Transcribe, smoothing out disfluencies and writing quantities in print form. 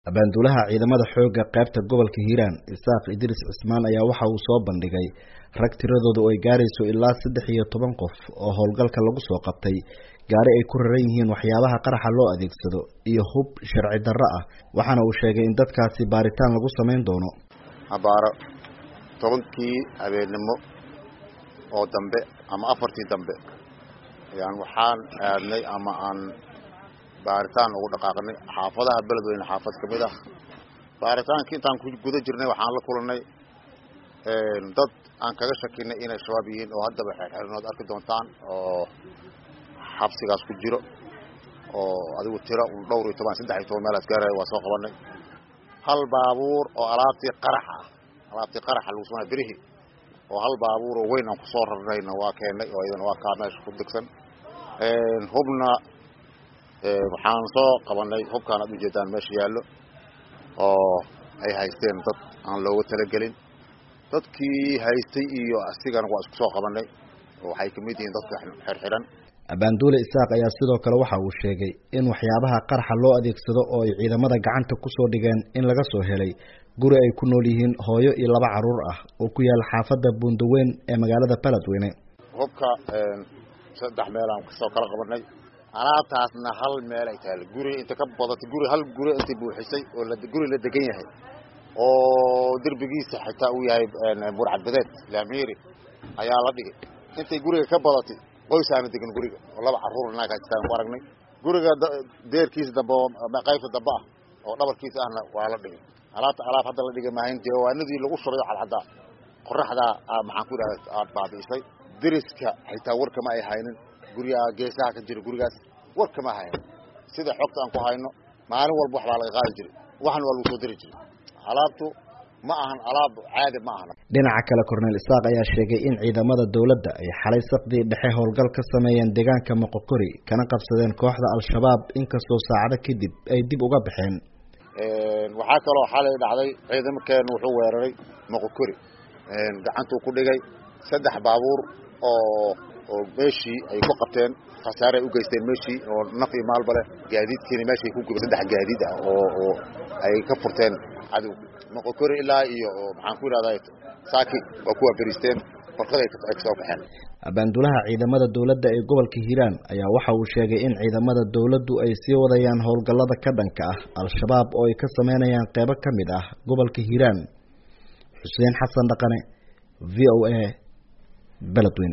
Abaanduulaha ciidamada xoogga qaybta gobolka Hiiraan Isaaq Idris Cismaan ayaa waxa uu soo bandhigay rag tiradoodu ay gaarayso ilaa 13 qof oo howlgalka lagu soo qabtay gaari ay ku raran yihiin waxyaabaha qaraxa loo adeegsado iyo hub sharci darro ah waxaana uu sheegay in dadkaasi baaritaan lagu sameyn doono abaaro 10kii habeenimo oo dambe ama 4tii dambe waxaan aadnay ama aan baaritaan ugu dhaqaaqnay xaafadaha beledweyne xaafad kamid ah baaritaankii intaan ku guda jirnay waxaan la kulanay dad aan kaga shakinay inay shabaab yihiin oo haddaba xirxirnood arki doontaan oo xabsigaas ku jiro oo adigu tiro dhowr iyo 13 meelaas gaaray waa soo qabanay hal baabuur oo alaabtii qaraxa lagu soo birihi oo hal baabuur oo weyn aan ku soo rarnayna waa keenay oo aydan waa ka meesha ku degsan hubna waxaan soo qabanay hubkaan aad u jeedaan meesha yaallo oo ay haysteen dad aan looga talagelin dadkii haystay iyo asigana waa isku soo qabanay oo waxay kamid yihiin dadka xirxiran Abaanduule Isaaq ayaa sidoo kale waxa uu sheegay in waxyaabaha qaraxa loo adeegsado oo ay ciidamada gacanta ku soo dhigeen in laga soo helay guri ay ku nool yihiin hooyo iyo 2 caruur ah oo ku yaal xaafadda Buundaweyn ee magaalada Beledweyne hubka 3 meel aan ku soo kala qabanay alaabtaasna hal meel ay tahay guri inta ka badatay guri hal guri inta buuxisay oo guri la degan yahay oo darbigiisa xitaa uu yahay burcad badeed laamiiri ayaa la dhigay intay guriga ka badatay qoysaana degan guriga oo 2 caruur naag haystaan ku aragnay guriga deerkiisa dambe qaybta dambe ah oo dhabarkiisa ahna waa la dhigay alaab hadda la dhigay maahintii oo anadii lagu shubay calcada qorraxda maxaan ku yiraahdaa baabiisay diriska xitaa warka ma ay haynin guriga geesaha ka jira gurigaas warka ma hayno sida xogta aan ku hayno maalin walba wax laga qaadi jiray waxan waa lagu soo diri jiray alaabtu ma ahan alaab caadi ma ahan dhinaca kale Korneel Isaaq ayaa sheegay in ciidamada dawladda ay xalay saqdii dhexe howlgal ka sameeyeen deegaanka Moqokori kana qabsadeen kooxda al-shabaab inkastoo saacado kadib ay dib uga baxeen waxa kale oo xalay dhacday ciidamadkeen wuxuu weeraray Moqokori gacanta ku dhigay 3 baabuur oo meeshii ay ku qabteen khasaare u geysteen meeshii oo naf iyo maalba leh gaadiidkiina meeshii ku gubay 3 gaadiid ah oo ay ka furteen cadow Moqokori ilaa iyo maxaan ku yiraahdaa saaki oo kuwa bariisteen farqaday ka soo baxeen Abaanduulaha ciidamada dawladda ee gobolka Hiiraan ayaa waxa uu sheegay in ciidamada dawladdu ay sii wadayaan howlgallada ka dhanka ah al-shabaab oo ay ka sameynayaan qaybo kamid ah gobolka Hiiraan Xuseen Xasan Dhaqane VOA Beledweyne